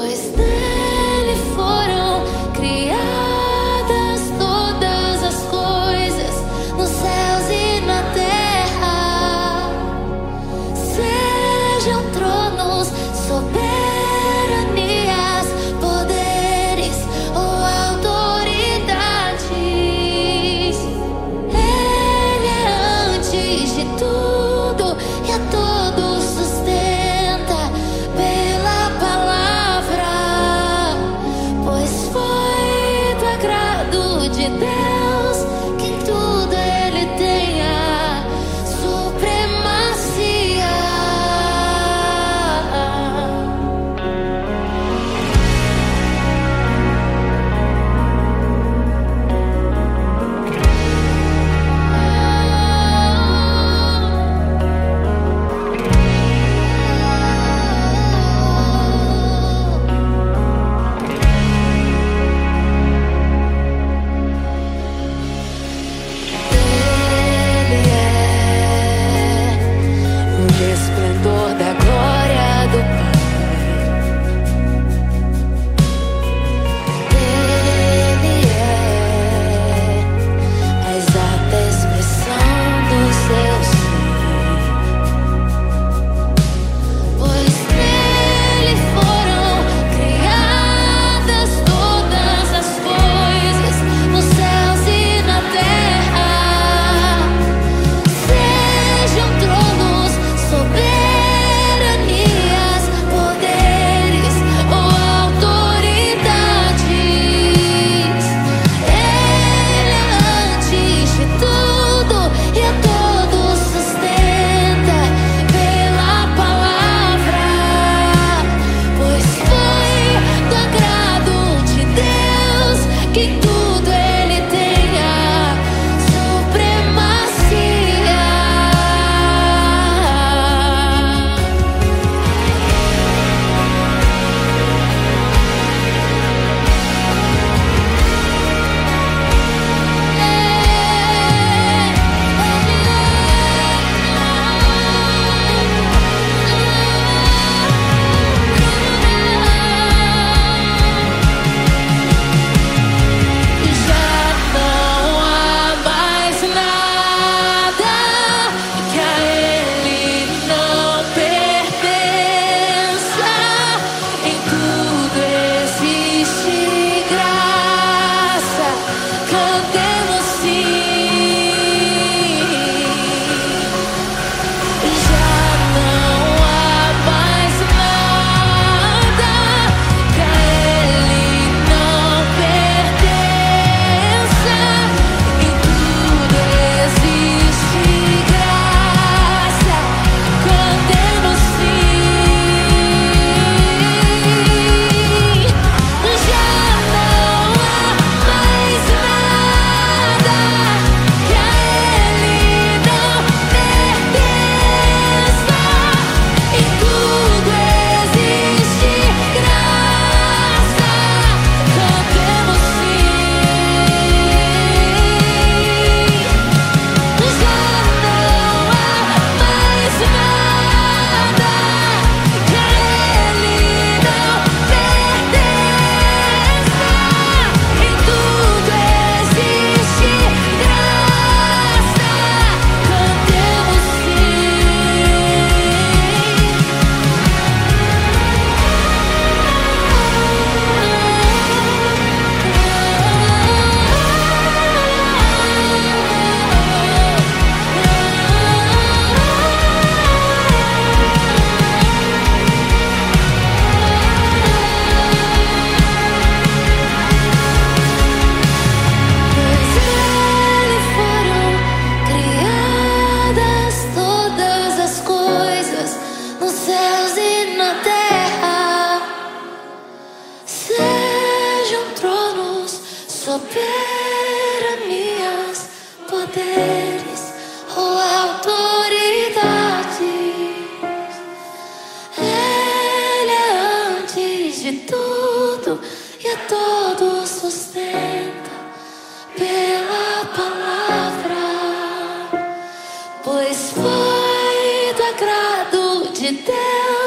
pois nele foram criadas todas as coisas, nos céus e na terra. Sejam tronos, soberanias, poderes ou autoridades. Ele é antes de tudo e a todos sustenta pela palavra, pois foi do agrado de Deus que em tudo ele tenha supremacia. Ele é o resplendor da glória do Pai. Ele é a exata expressão do seu ser, pois nele foram criadas todas as coisas, nos céus e na terra. Sejam tronos, soberanias, poderes ou autoridades. Ele é antes de tudo e a todos sustenta pela palavra, pois foi do agrado de Deus que em tudo ele tenha supremacia. Já não há mais nada que a ele não pertença. Em tudo existe graça. Cantemos sim. Já não há mais nada que a ele não pertença. Em tudo existe graça. Cantemos sim. Já não há mais nada que a ele não pertença. Em tudo existe graça. Cantemos sim. Já não há mais nada que a ele não pertença. Em tudo existe graça. Cantemos pois nele foram criadas todas as coisas, nos céus e na terra. Sejam tronos, soberanias, poderes ou autoridades. Ele é antes de tudo e a todos sustenta pela palavra, pois foi do agrado de Deus